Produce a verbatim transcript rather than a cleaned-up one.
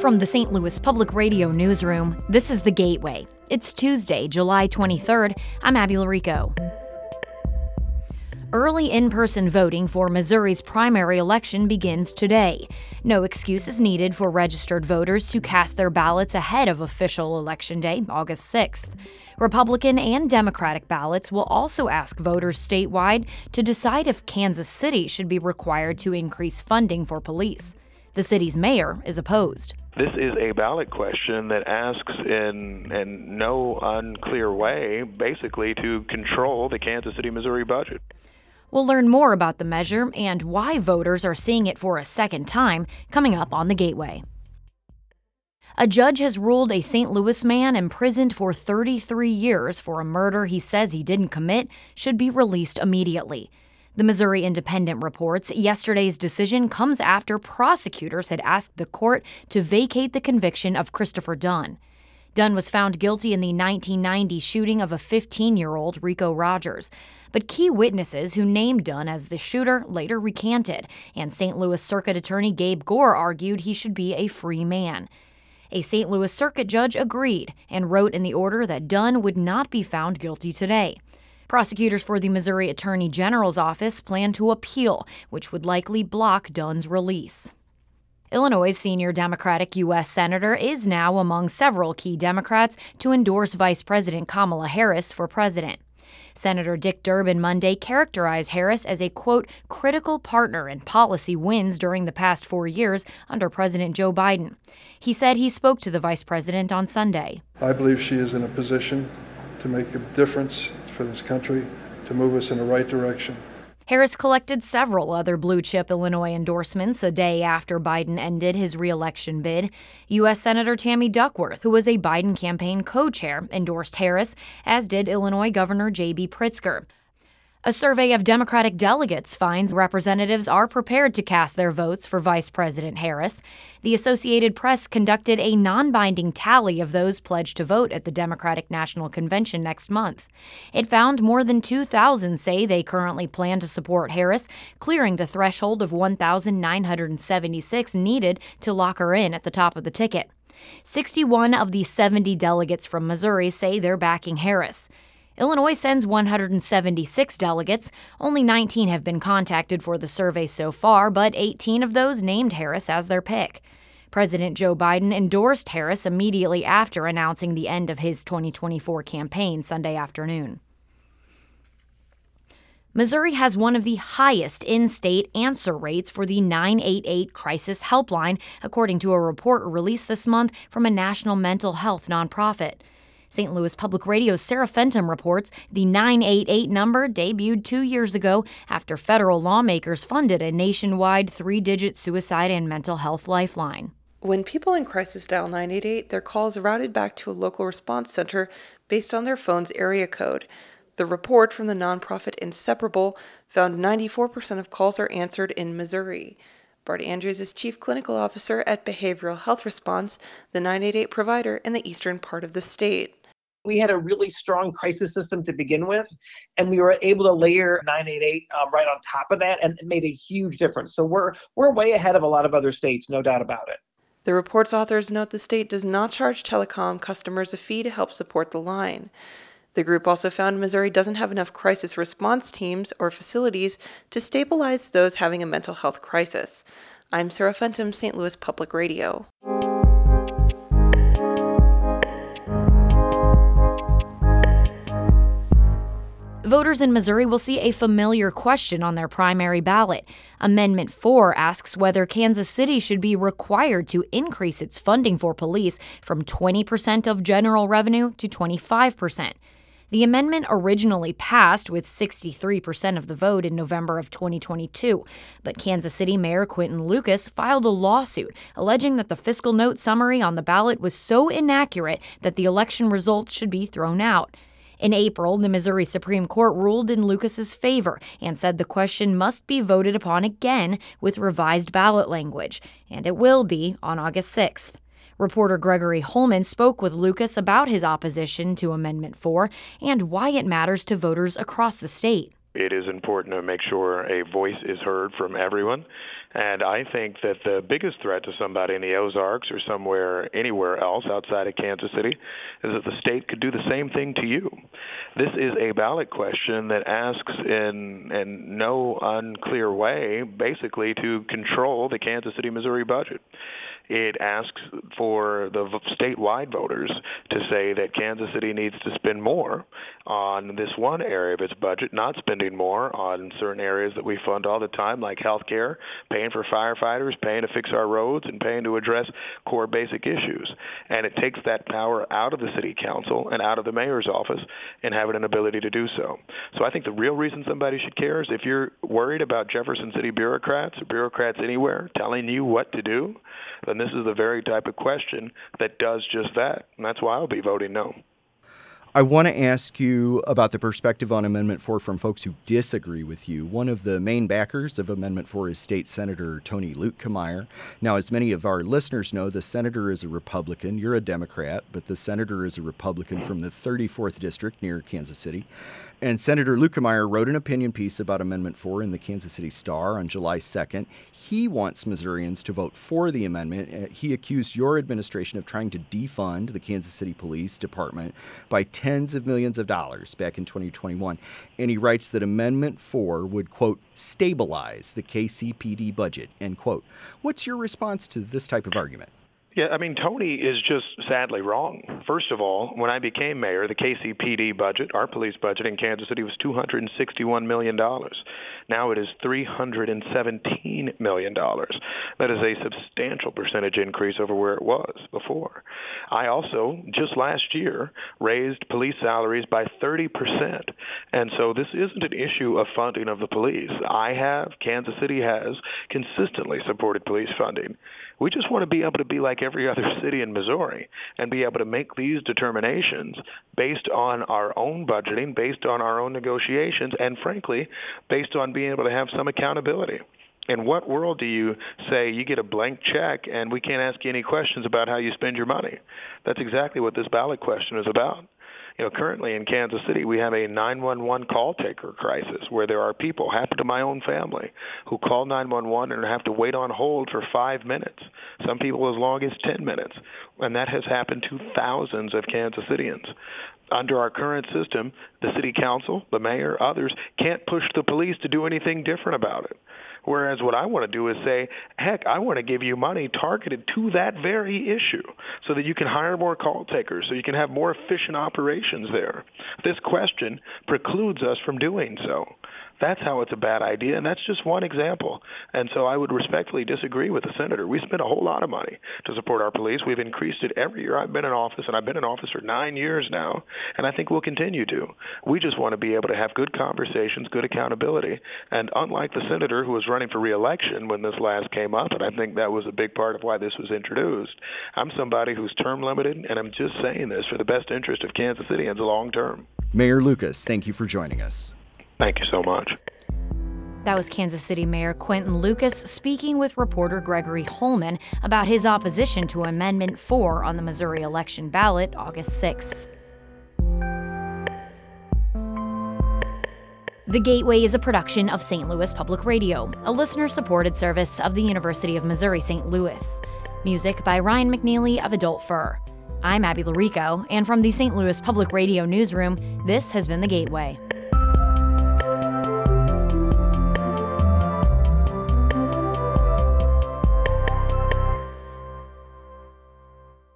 From the Saint Louis Public Radio newsroom, this is The Gateway. It's Tuesday, July twenty-third. I'm Abby Larico. Early in-person voting for Missouri's primary election begins today. No excuse is needed for registered voters to cast their ballots ahead of official Election Day, August sixth. Republican and Democratic ballots will also ask voters statewide to decide if Kansas City should be required to increase funding for police. The city's mayor is opposed. This is a ballot question that asks in, in no unclear way, basically, to control the Kansas City, Missouri budget. We'll learn more about the measure and why voters are seeing it for a second time coming up on The Gateway. A judge has ruled a Saint Louis man imprisoned for thirty-three years for a murder he says he didn't commit should be released immediately. The Missouri Independent reports yesterday's decision comes after prosecutors had asked the court to vacate the conviction of Christopher Dunn. Dunn was found guilty in the nineteen ninety shooting of a fifteen-year-old Rico Rogers. But key witnesses who named Dunn as the shooter later recanted, and Saint Louis Circuit Attorney Gabe Gore argued he should be a free man. A Saint Louis Circuit judge agreed and wrote in the order that Dunn would not be found guilty today. Prosecutors for the Missouri Attorney General's office plan to appeal, which would likely block Dunn's release. Illinois' senior Democratic U S Senator is now among several key Democrats to endorse Vice President Kamala Harris for president. Senator Dick Durbin Monday characterized Harris as a, quote, critical partner in policy wins during the past four years under President Joe Biden. He said he spoke to the vice president on Sunday. I believe she is in a position to make a difference for this country, to move us in the right direction. Harris collected several other blue-chip Illinois endorsements a day after Biden ended his re-election bid. U S Senator Tammy Duckworth, who was a Biden campaign co-chair, endorsed Harris, as did Illinois Governor J B Pritzker. A survey of Democratic delegates finds representatives are prepared to cast their votes for Vice President Harris. The Associated Press conducted a non-binding tally of those pledged to vote at the Democratic National Convention next month. It found more than two thousand say they currently plan to support Harris, clearing the threshold of one thousand nine hundred seventy-six needed to lock her in at the top of the ticket. sixty-one of the seventy delegates from Missouri say they're backing Harris. Illinois sends one hundred seventy-six delegates. Only nineteen have been contacted for the survey so far, but eighteen of those named Harris as their pick. President Joe Biden endorsed Harris immediately after announcing the end of his twenty twenty-four campaign Sunday afternoon. Missouri has one of the highest in-state answer rates for the nine eight eight crisis helpline, according to a report released this month from a national mental health nonprofit. Saint Louis Public Radio's Sarah Fenton reports the nine eight eight number debuted two years ago after federal lawmakers funded a nationwide three-digit suicide and mental health lifeline. When people in crisis dial nine eight eight, their call is routed back to a local response center based on their phone's area code. The report from the nonprofit Inseparable found ninety-four percent of calls are answered in Missouri. Bart Andrews is Chief Clinical Officer at Behavioral Health Response, the nine eight eight provider in the eastern part of the state. We had a really strong crisis system to begin with, and we were able to layer nine eight eight uh, right on top of that, and it made a huge difference. So we're we're way ahead of a lot of other states, no doubt about it. The report's authors note the state does not charge telecom customers a fee to help support the line. The group also found Missouri doesn't have enough crisis response teams or facilities to stabilize those having a mental health crisis. I'm Sarah Fenton, Saint Louis Public Radio. Voters in Missouri will see a familiar question on their primary ballot. Amendment four asks whether Kansas City should be required to increase its funding for police from twenty percent of general revenue to twenty-five percent. The amendment originally passed with sixty-three percent of the vote in November of twenty twenty-two, but Kansas City Mayor Quinton Lucas filed a lawsuit alleging that the fiscal note summary on the ballot was so inaccurate that the election results should be thrown out. In April, the Missouri Supreme Court ruled in Lucas's favor and said the question must be voted upon again with revised ballot language, and it will be on August sixth. Reporter Gregory Holman spoke with Lucas about his opposition to Amendment four and why it matters to voters across the state. It is important to make sure a voice is heard from everyone. And I think that the biggest threat to somebody in the Ozarks or somewhere, anywhere else outside of Kansas City is that the state could do the same thing to you. This is a ballot question that asks in, in no unclear way, basically, to control the Kansas City, Missouri budget. It asks for the statewide voters to say that Kansas City needs to spend more on this one area of its budget, not spending more on certain areas that we fund all the time, like health care, paying for firefighters, paying to fix our roads, and paying to address core basic issues. And it takes that power out of the city council and out of the mayor's office and having an ability to do so. So I think the real reason somebody should care is if you're worried about Jefferson City bureaucrats or bureaucrats anywhere telling you what to do, then this is the very type of question that does just that. And that's why I'll be voting no. I want to ask you about the perspective on Amendment four from folks who disagree with you. One of the main backers of Amendment four is State Senator Tony Luetkemeyer. Now, as many of our listeners know, the senator is a Republican. You're a Democrat, but the senator is a Republican from the thirty-fourth District near Kansas City. And Senator Luetkemeyer wrote an opinion piece about Amendment four in the Kansas City Star on July second. He wants Missourians to vote for the amendment. He accused your administration of trying to defund the Kansas City Police Department by tens of millions of dollars back in twenty twenty-one. And he writes that Amendment four would, quote, stabilize the K C P D budget, end quote. What's your response to this type of argument? Yeah, I mean, Tony is just sadly wrong. First of all, when I became mayor, the K C P D budget, our police budget in Kansas City, was two hundred sixty-one million dollars. Now it is three hundred seventeen million dollars. That is a substantial percentage increase over where it was before. I also, just last year, raised police salaries by thirty percent. And so this isn't an issue of funding of the police. I have, Kansas City has, consistently supported police funding. We just want to be able to be like every other city in Missouri and be able to make these determinations based on our own budgeting, based on our own negotiations, and frankly, based on being able to have some accountability. In what world do you say you get a blank check and we can't ask you any questions about how you spend your money? That's exactly what this ballot question is about. You know, currently in Kansas City, we have a nine one one call taker crisis where there are people, happened to my own family, who call nine one one and have to wait on hold for five minutes, some people as long as ten minutes. And that has happened to thousands of Kansas Cityans. Under our current system, the city council, the mayor, others can't push the police to do anything different about it. Whereas what I want to do is say, heck, I want to give you money targeted to that very issue so that you can hire more call takers, so you can have more efficient operations there. This question precludes us from doing so. That's how it's a bad idea, and that's just one example. And so I would respectfully disagree with the senator. We spend a whole lot of money to support our police. We've increased it every year I've been in office, and I've been in office for nine years now, and I think we'll continue to. We just want to be able to have good conversations, good accountability, and unlike the senator who was running for re-election when this last came up, and I think that was a big part of why this was introduced, I'm somebody who's term limited, and I'm just saying this for the best interest of Kansas City in the long term. Mayor Lucas, thank you for joining us. Thank you so much. That was Kansas City Mayor Quinton Lucas speaking with reporter Gregory Holman about his opposition to Amendment four on the Missouri election ballot August sixth. The Gateway is a production of Saint Louis Public Radio, a listener-supported service of the University of Missouri Saint Louis. Music by Ryan McNeely of Adult Fur. I'm Abby Larico, and from the Saint Louis Public Radio newsroom, this has been The Gateway.